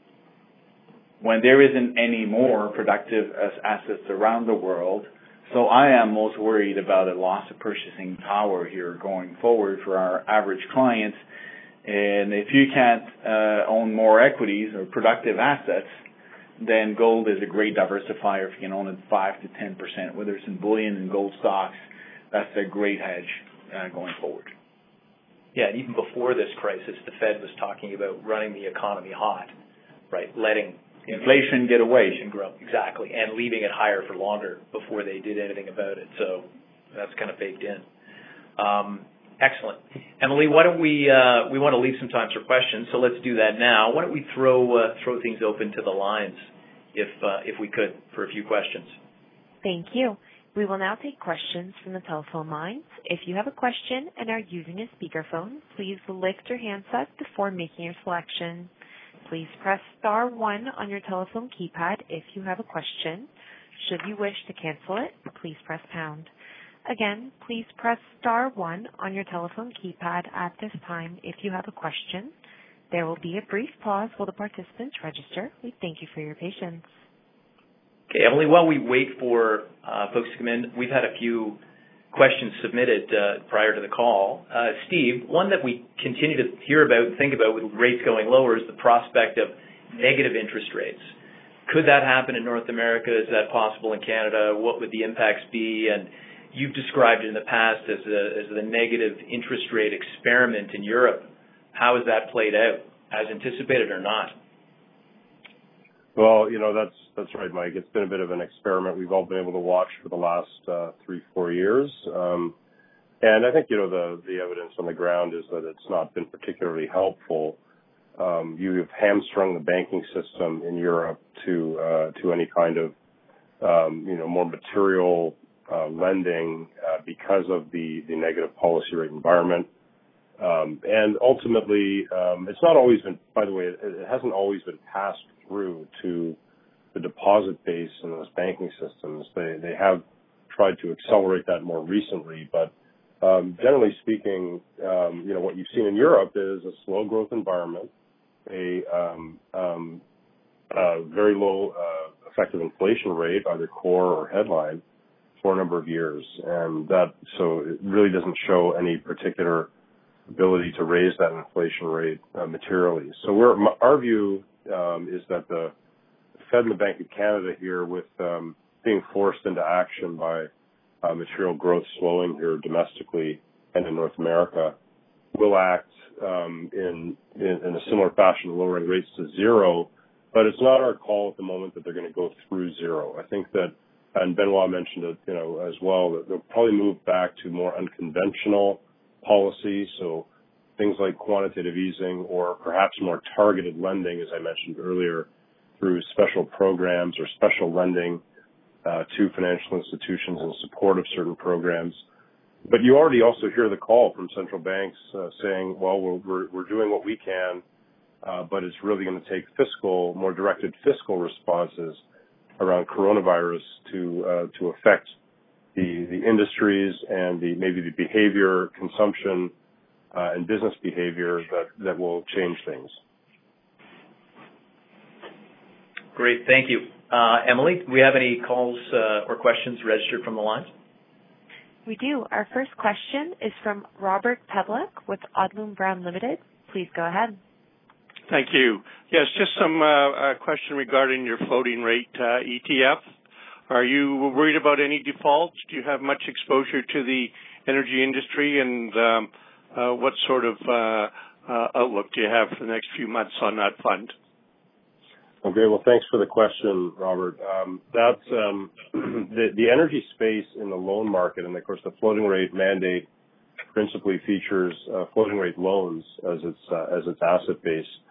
when there isn't any more productive assets around the world. So I am most worried about a loss of purchasing power here going forward for our average clients. And if you can't uh, own more equities or productive assets, then gold is a great diversifier. If you can own it five to ten percent, whether it's in bullion and gold stocks, that's a great hedge uh, going forward. Yeah, and even before this crisis, the Fed was talking about running the economy hot, right? Letting inflation get away and grow, exactly, and leaving it higher for longer before they did anything about it. So that's kind of baked in. Um, excellent, Emily. Why don't we uh, we want to leave some time for questions? So let's do that now. Why don't we throw uh, throw things open to the lines, if uh, if we could, for a few questions. Thank you. We will now take questions from the telephone lines. If you have a question and are using a speakerphone, please lift your handset before making your selection. Please press star one on your telephone keypad if you have a question. Should you wish to cancel it, please press pound. Again, please press star one on your telephone keypad at this time if you have a question. There will be a brief pause while the participants register. We thank you for your patience. Okay, Emily, while we wait for uh, folks to come in, we've had a few questions submitted uh, prior to the call. Uh, Steve, one that we continue to hear about and think about with rates going lower is the prospect of negative interest rates. Could that happen in North America? Is that possible in Canada? What would the impacts be? And you've described it in the past as a, as the negative interest rate experiment in Europe. How has that played out, as anticipated or not? Well, you know, that's that's right, Mike. It's been a bit of an experiment we've all been able to watch for the last uh, three, four years. Um, and I think, you know, the, the evidence on the ground is that it's not been particularly helpful. Um, you've hamstrung the banking system in Europe to uh, to any kind of, um, you know, more material uh, lending uh, because of the, the negative policy rate environment. Um, and ultimately, um, it's not always been, by the way, it, it hasn't always been passed through to the deposit base in those banking systems. They they have tried to accelerate that more recently, but um, generally speaking, um, you know, what you've seen in Europe is a slow growth environment, a um, um, uh, very low uh, effective inflation rate, either core or headline, for a number of years, and that so it really doesn't show any particular ability to raise that inflation rate uh, materially. So we're, our view um, is that the Fed and the Bank of Canada here, with um, being forced into action by uh, material growth slowing here domestically and in North America, will act um, in, in in a similar fashion, lowering rates to zero. But it's not our call at the moment that they're going to go through zero. I think that, and Benoit mentioned it, you know, as well, that they'll probably move back to more unconventional policy, so things like quantitative easing or perhaps more targeted lending, as I mentioned earlier, through special programs or special lending uh, to financial institutions in support of certain programs. But you already also hear the call from central banks uh, saying, well, we're, we're, we're doing what we can, uh, but it's really going to take fiscal, more directed fiscal responses around coronavirus to uh, to affect the the industries and the maybe the behavior, consumption, uh, and business behavior that, that will change things. Great, thank you. Uh, Emily, do we have any calls uh, or questions registered from the lines? We do. Our first question is from Robert Pedlick with Odlum Brown Limited. Please go ahead. Thank you. Yes, just some uh, uh, question regarding your floating rate uh, E T F. Are you worried about any defaults? Do you have much exposure to the energy industry, and um, uh, what sort of uh, uh, outlook do you have for the next few months on that fund? Okay, well, thanks for the question, Robert. Um, that's um, the, the energy space in the loan market, and of course the floating rate mandate principally features uh, floating rate loans as its uh, as its asset base.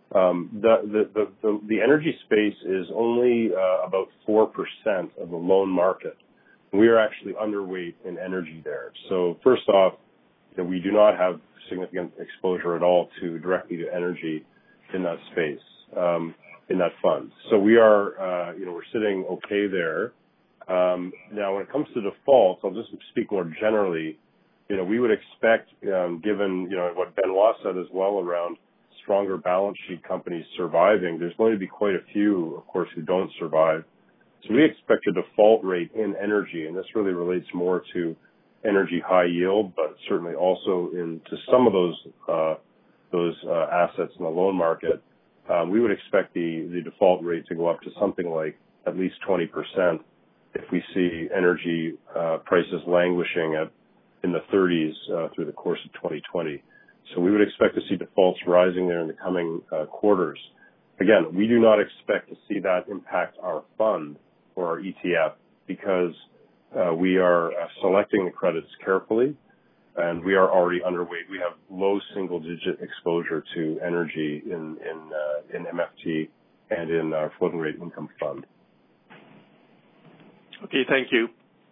Um, the, the, the, the, the energy space is only uh, about four percent of the loan market. We are actually underweight in energy there. So first off, you know, we do not have significant exposure at all to directly to energy in that space, um, in that fund. So we are, uh, you know, we're sitting okay there. Um, now, when it comes to defaults, I'll just speak more generally. You know, we would expect, um, given, you know, what Benoit said as well around stronger balance sheet companies surviving, there's going to be quite a few, of course, who don't survive. So we expect a default rate in energy, and this really relates more to energy high yield, but certainly also into some of those uh, those uh, assets in the loan market. Um, we would expect the, the default rate to go up to something like at least twenty percent if we see energy uh, prices languishing at in the thirties uh, through the course of twenty twenty. So we would expect to see defaults rising there in the coming uh, quarters. Again, we do not expect to see that impact our fund or our E T F because uh, we are uh, selecting the credits carefully, and we are already underweight. We have low single-digit exposure to energy in in, uh, in M F T and in our floating rate income fund. Okay, thank you.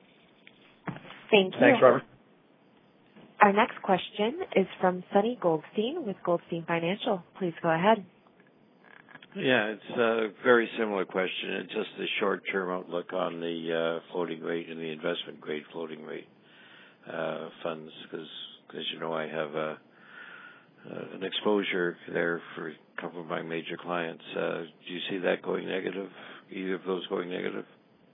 Thank you. Thanks, Robert. Our next question is from Sonny Goldstein with Goldstein Financial. Please go ahead. Yeah, it's a very similar question. It's just the short-term outlook on the uh, floating rate and the investment-grade floating rate uh, funds, because, you know, I have a, uh, an exposure there for a couple of my major clients. Uh, do you see that going negative, either of those going negative?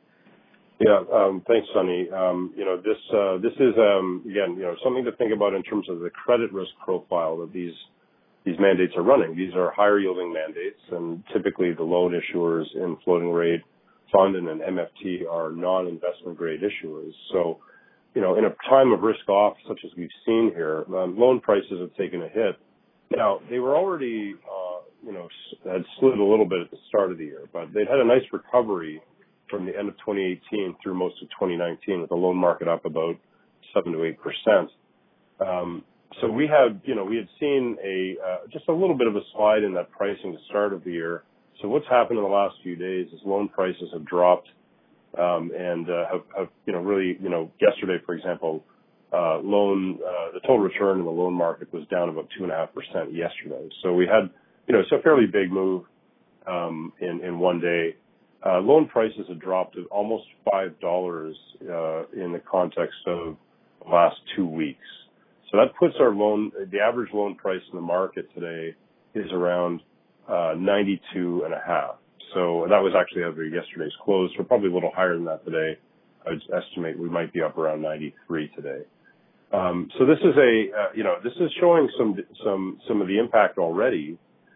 Yeah, um, thanks, Sonny. Um, you know, this uh, this is um, again, you know, something to think about in terms of the credit risk profile that these these mandates are running. These are higher yielding mandates, and typically the loan issuers in floating rate fund and an M F T are non-investment grade issuers. So, you know, in a time of risk off such as we've seen here, um, loan prices have taken a hit. Now, they were already, uh, you know, had slid a little bit at the start of the year, but they'd had a nice recovery from the end of twenty eighteen through most of twenty nineteen, with the loan market up about seven to eight percent. Um, so we had, you know, we had seen a uh, just a little bit of a slide in that pricing at the start of the year. So what's happened in the last few days is loan prices have dropped, um, and uh, have, have, you know, really, you know, yesterday, for example, uh, loan uh, the total return in the loan market was down about two and a half percent yesterday. So we had, you know, it's a fairly big move um, in in one day. Uh, loan prices have dropped to almost five dollars uh, in the context of the last two weeks. So that puts our loan, the average loan price in the market today is around uh, ninety-two and a half. So that was actually over yesterday's close. We're probably a little higher than that today. I would estimate we might be up around ninety-three today. Um, so this is a, uh, you know, this is showing some some some of the impact already.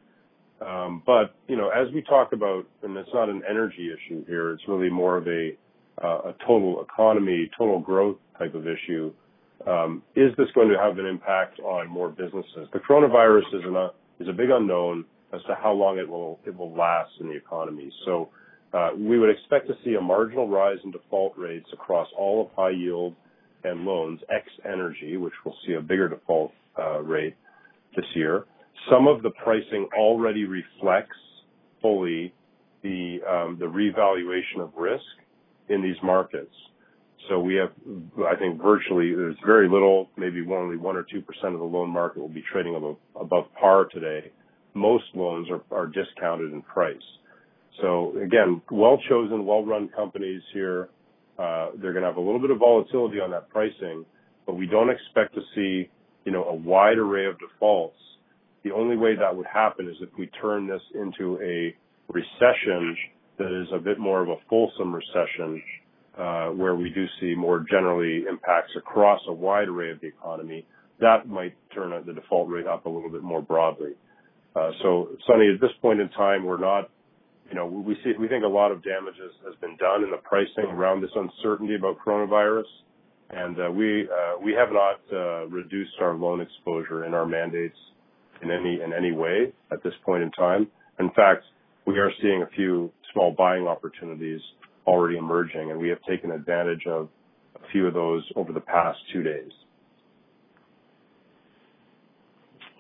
Um, but, you know, as we talk about, and it's not an energy issue here, it's really more of a, uh, a total economy, total growth type of issue. Um, is this going to have an impact on more businesses? The coronavirus is, an, uh, is a big unknown as to how long it will, it will last in the economy. So, uh, we would expect to see a marginal rise in default rates across all of high yield and loans, ex energy, which will see a bigger default, uh, rate this year. Some of the pricing already reflects fully the um, the revaluation of risk in these markets. So we have, I think, virtually there's very little, maybe only one or two percent of the loan market will be trading above, above par today. Most loans are, are discounted in price. So again, well chosen, well run companies here. Uh, they're going to have a little bit of volatility on that pricing, but we don't expect to see, you know, a wide array of defaults. The only way that would happen is if we turn this into a recession that is a bit more of a fulsome recession, uh, where we do see more generally impacts across a wide array of the economy. That might turn the default rate up a little bit more broadly. Uh, so, Sonny, at this point in time, we're not, you know, we see, we think a lot of damage has, has been done in the pricing around this uncertainty about coronavirus. And uh, we uh, we have not uh, reduced our loan exposure in our mandates in any in any way at this point in time. In fact, we are seeing a few small buying opportunities already emerging, and we have taken advantage of a few of those over the past two days.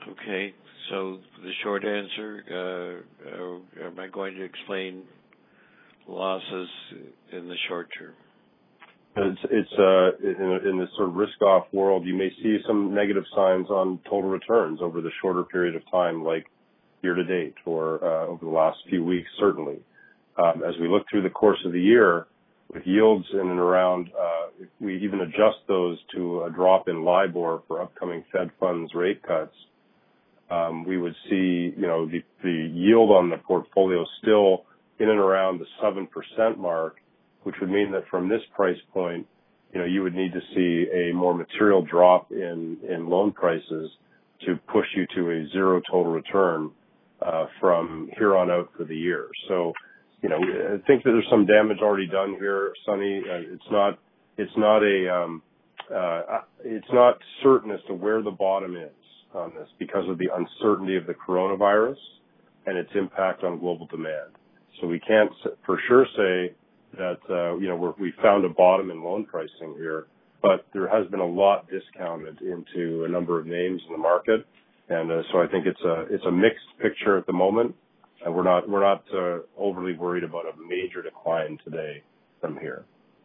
Okay, so the short answer, uh, uh, am I going to explain losses in the short term? It's, it's uh, in, in this sort of risk-off world, you may see some negative signs on total returns over the shorter period of time, like year-to-date or uh, over the last few weeks, certainly. Um, as we look through the course of the year, with yields in and around, uh, if we even adjust those to a drop in LIBOR for upcoming Fed funds rate cuts, um, we would see, you know, the, the yield on the portfolio still in and around the seven percent mark, which would mean that from this price point, you know, you would need to see a more material drop in, in loan prices to push you to a zero total return uh, from here on out for the year. So, you know, I think that there's some damage already done here, Sonny. Uh, it's not, it's not a, um, uh, it's not certain as to where the bottom is on this because of the uncertainty of the coronavirus and its impact on global demand. So we can't for sure say that, uh, you know, we're, we found a bottom in loan pricing here, but there has been a lot discounted into a number of names in the market. And uh, so I think it's a, it's a mixed picture at the moment. And we're not, we're not uh, overly worried about a major decline today from here.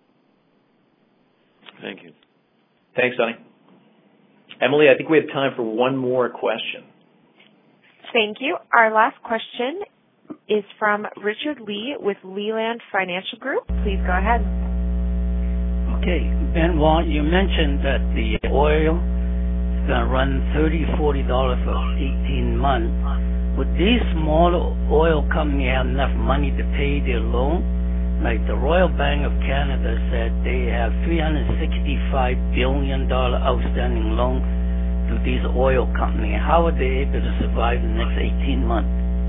Thank you. Thanks, Sonny. Emily, I think we have time for one more question. Thank you. Our last question is from Richard Lee with Leland Financial Group. Please go ahead. Okay, Benoit, you mentioned that the oil is going to run thirty dollars, forty dollars for eighteen months. Would these smaller oil companies have enough money to pay their loan? Like the Royal Bank of Canada said they have three hundred sixty-five billion dollars outstanding loan to these oil companies. How are they able to survive the next eighteen months?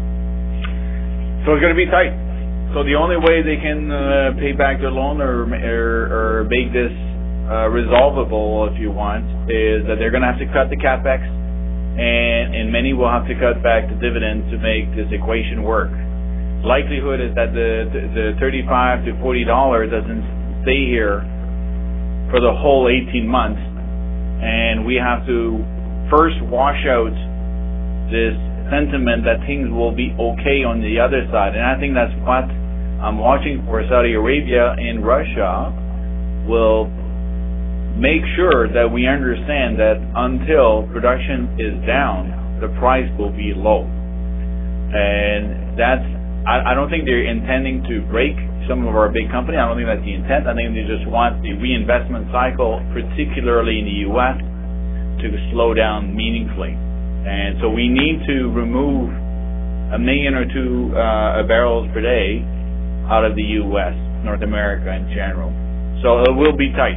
So it's going to be tight. So the only way they can uh, pay back their loan or, or, or make this uh, resolvable, if you want, is that they're going to have to cut the capex, and, and many will have to cut back the dividend to make this equation work. Likelihood is that the, the, the thirty-five to forty dollars doesn't stay here for the whole eighteen months, and we have to first wash out this sentiment that things will be okay on the other side. And I think that's what I'm watching for. Saudi Arabia and Russia will make sure that we understand that until production is down, the price will be low. And that's, I, I don't think they're intending to break some of our big companies. I don't think that's the intent. I think they just want the reinvestment cycle, particularly in the U S, to slow down meaningfully. And so we need to remove a million or two uh, barrels per day out of the U S, North America in general. So it will be tight.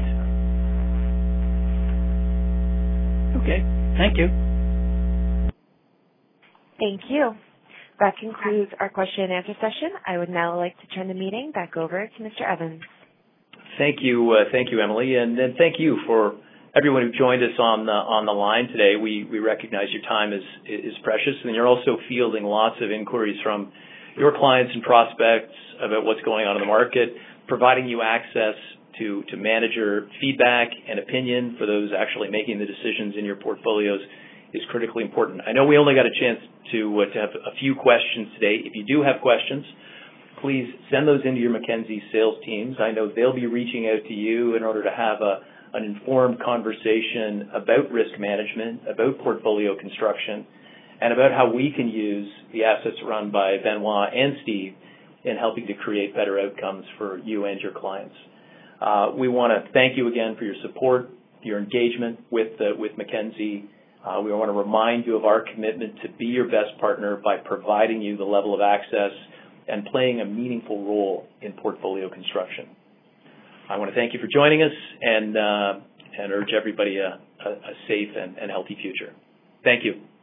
Okay, thank you. Thank you. That concludes our question and answer session. I would now like to turn the meeting back over to Mister Evans. Thank you, uh, thank you, Emily, and, and thank you for everyone who joined us on the on the line today. We we recognize your time is is precious, and you're also fielding lots of inquiries from your clients and prospects about what's going on in the market, providing you access to to manager feedback and opinion for those actually making the decisions in your portfolios is critically important. I know we only got a chance to uh, to have a few questions today. If you do have questions, please send those into your Mackenzie sales teams. I know they'll be reaching out to you in order to have a an informed conversation about risk management, about portfolio construction, and about how we can use the assets run by Benoit and Steve in helping to create better outcomes for you and your clients. Uh, we want to thank you again for your support, your engagement with uh, with Mackenzie. Uh, we want to remind you of our commitment to be your best partner by providing you the level of access and playing a meaningful role in portfolio construction. I want to thank you for joining us and uh, and urge everybody a, a, a safe and, and healthy future. Thank you.